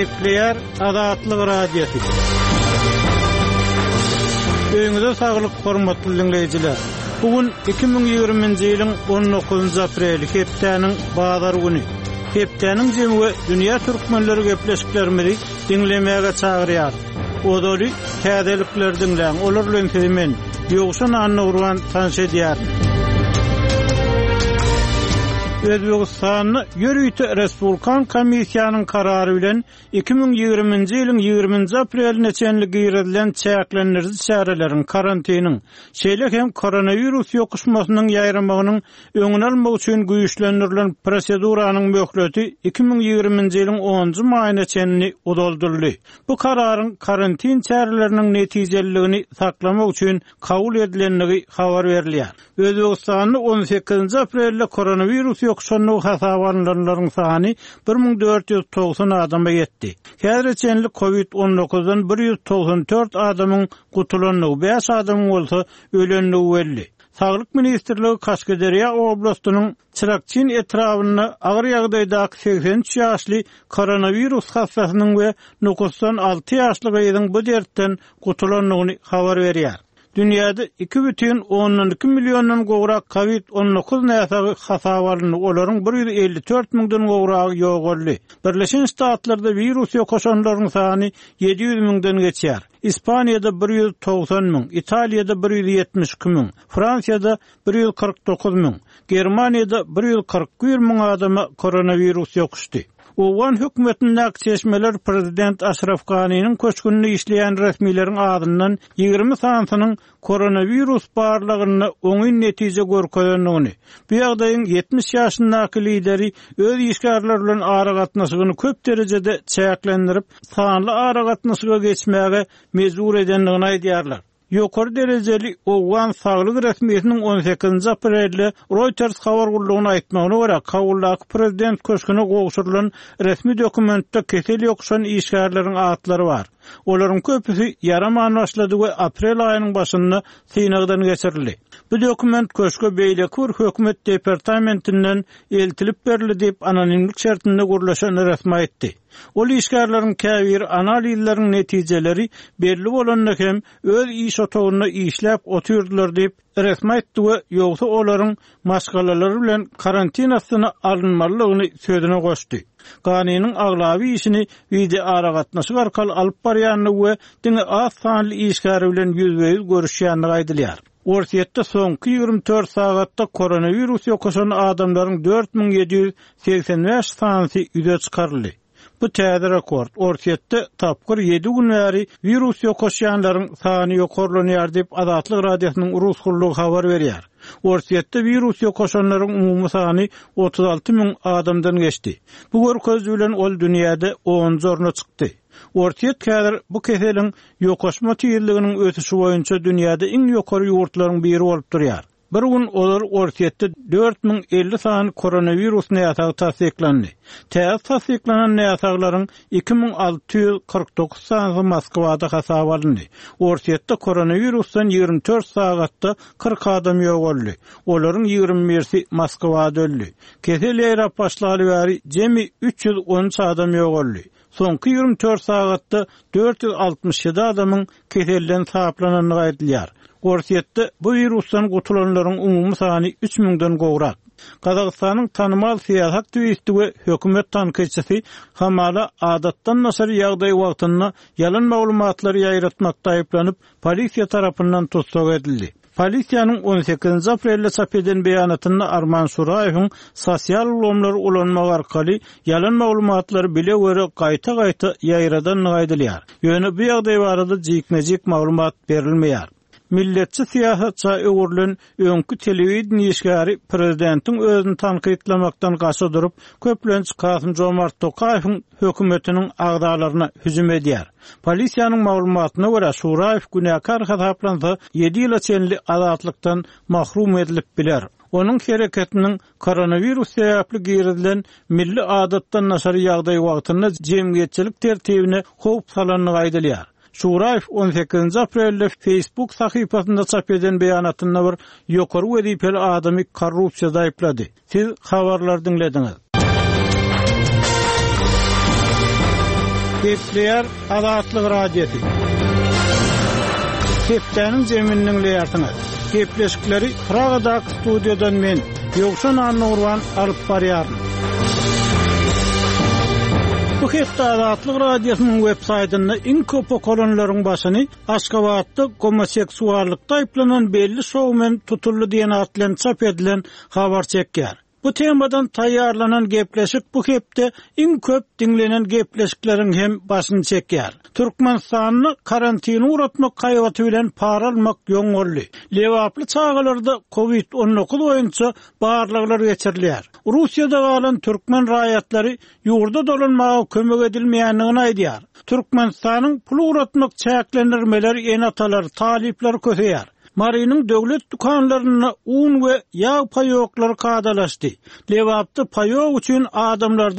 Nükleer Azatlyk Radiosu. Öňüňizde saglyk hormatly dinleýijiler. Bugün 2020-nji ýylyň 19 apreli hepdeniň bazar güni. Hepdeniň jemgy dünýä türkmenleri gepleşiklerimizi dinlemäge çagyrýar. Odoly täzelikler dinleň, olar bilen men ýogşan anna urgan tanş edýär. Özbegistan'ı Ýörüýte Respublikan Komissiýanyň karary bilen 2020-nji ýylyň 20 apreline çenli gyredilen çäklendirdi çäreleriň karantiniň, şeýle hem koronavirus ýokuşmasynyň ýaýramagynyň öňüne almak üçin güýçlendirilen proseduranyň möhleti 2020-nji ýylyň 10-njy maýyna çenli udoldurly. Bu kararyň karantin çäreleriniň netijeligini saklamak üçin kabul edilenligi habar berilýär. Özbegistan'da 18 aprelde koronavirus ýokuşanyň hasabanlarynyň sany 1490 adama ýetdi. Häzirçenlik COVID-19-dan 194 adamyň gutulanyny, 5 adamyň bolsa ölenligi belli. Saglyk Ministrligi Kaşgaderýa oblastynyň Çırakçyn etrawyna agyr ýagdaýdaky 83 ýaşly koronavirus hastasynyň we nukusdan 6 ýaşly gyzyň bu dertten gutulanyny habar berýär. Dünýäde 2,12 millionyň gowrak COVID-19 näsagy hasabalany, olaryň 154 miňden gowragy ýokgolly. Birleşen Ştatlarda virus ýokuşanlaryň sany 700 miňden geçýär. İspaniýada 190 miň, Italiýada 172 miň, Fransiýada 149 miň, Germaniýada 141 miň adama koronavirus ýokuşdy. Owan hökümetiniň çeşmeler Prezident Ashraf Ghani'nin köçkünini işleyen resmilerin adından 20 sanynyň koronavirus barlygyny oňy netije görkezýändigini, bu ýagdaýyň 70 ýaşyndaky lideri öz işgärleri bilen ara gatnaşygyny köp derejede çäklendirip, sanly ara gatnaşyga geçmäge mezur edendigini aýdýarlar. Ýokary derejeli Owan saglyk resmiýetiniň 18 aprelde Reuters habar gurulugyna aýtmagyna görä, Kabuldaky prezident köşküne gowşurylan resmi dokumentde kesel ýokuşan işgärleriň atlary bar. Olaryň köpüsi yaraman başlady we aprel aýynyň başynda synagdan geçirildi. Bu dokument köşke beýlekur hökümet departamentinden eltilip berildi diýip anonimlik şertinde gurulşan resmi aýtdy. Ol işgärleriň käbir analizleriň netijeleri belli bolandak hem öz iş otagyna işläp otyrdylar diýip resmi aýtdy we ýogsa olaryň maşgalalary bilen karantinasyna alınmalygyny sözüne goşdy. Ghani'nin aglaby işini video ara gatnaşyk arkaly alyp barýanyny we diňe az sanly işgäri bilen ýüzbeýüz görüşýänligi aýdylýar. Orsiýetde soňky 24 sagatda koronavirus ýokuşan adamlaryň 4785 sany ýüze çykaryldy. Bu täze rekord. Orsiýetde tapgyr 7 gün bäri virus ýokuşanlaryň sany ýokarlanýar diýip Azatlyk Radiosynyň rus gurulugy habar berýär. Orsiýetde virus ýokuşanlaryň umumy sany 36 000 adamdan geçdi. Bu görkez bilen ol dünýäde 10-njy orna çykdy. Orsiýet häzir bu keseliň ýokuşma tüýelliginiň ötüşi boýunça dünýäde iň ýokary ýurtlaryň biri bolup durýar. Bir gün olar Orsiýetde 4050 sany koronavirus näsagy tasdiklandy. Täze tasdiklanan näsaglaryň 2649 sany Moskwada hasap alındy. Orsiýetde koronavirusdan 24 sagatda 40 adam ýokgoldy. Olaryň 21-si Moskwada öldü. Kesel ýaýrap başlagy bäri jemi 313 adam ýokgoldy. Soňky 24 sagatda 467 adamyň keselden sahaplanyny aýdylýar. Orsiýetde bu virusdan gutulanlaryň umumy sany 3000den gowrak. Kazakstanyň tanymal siýasat tüýüsti we hökümet tanqidçisi Hamala adatdan nasar ýagdaý wagtynda ýalan maglumatlar ýaýratmakda aýplanyp polisiýa tarapyndan tutsak edildi. Polisiýanyň 18 aprelde çap eden beýanatynda Arman Suraýewiň sosial ulamlar ulanmak arkaly ýalan maglumatlary bile görä gaýta-gaýta ýaýradanyny aýdylýar. Ýöne bu ýagdaý barada jikmejik maglumat berilmeýär. Milletçi siýasatçy öwürlen öňkü telewizion işgäri prezidentiň özüni tanqidlamakdan gaçy durup köplenç Kasym Jomart Tokaýewiň hökümetiniň agdalaryna hüjüm edýär. Polisiýanyň maglumatyna görä Suraýew günäkar hasaplansa 7 ýyla çenli azatlykdan mahrum edilip biler. Onun hereketinin koronavirus sebäpli girdilen milli adatdan nasar ýagdaý wagtynda jemgyýetçilik tertibine howp salanyny aýdylýar. Suraýew 18 aprelde Facebook sahypasynda çap eden beýanatynda bir ýokary wedipeli adamy korrupsiýada aýplady. Siz habarlar dinlediňiz. Gepleyer Azatlyk radiosu. Hepdeniň jeminiň leýartyny. Gepleşikleri Pragadak studiýadan men Ýogşan Annurwan alyp barýarym. Bu hepde Azatlyk radiosynyň web saýtyny iň köp okanlaryň başyny Aşgabatda homoseksuallykda aýplanan belli şowmen tutuldy diýen atlan çap edilen habar çekýär. Bu temadan taýýarlanan gepleşik bu hepde iň köp dinlenen gepleşikleriň hem başyny çekýär. Türkmenistanyny karantina uratmak gaýwaty bilen para almak ýoňolly. Lewaply çağalarda COVID-19 boýunça barlyklar geçirilýär. Russiýada galan türkmen raýatlary ýurda dolanmagy kömek edilmeýändigini aýdýar. Türkmenistanyň pul uratmak çäklendirmeleri enatalar, talipler köpeýär. Marinin döwlet dukanlaryna un we ýağ paýoklary kadalaşdy. Lewapda paýok üçin adamlar